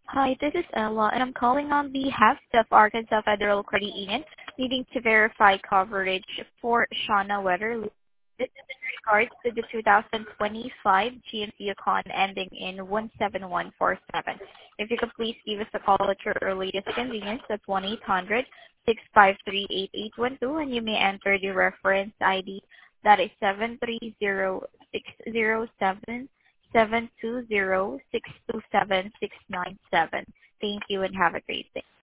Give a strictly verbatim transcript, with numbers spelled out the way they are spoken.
Hi, this is Ella, and I'm calling on behalf of Arkansas Federal Credit Union, needing to verify coverage for Shauna Weather. This is in regards to the two thousand twenty-five G M C Yukon ending in one seven one four seven. If you could please give us a call at your earliest convenience at one eight hundred six five three eight eight one two, and you may enter the reference I D that is seven three zero six zero seven seven two zero six two seven six nine seven. Thank you and have a great day.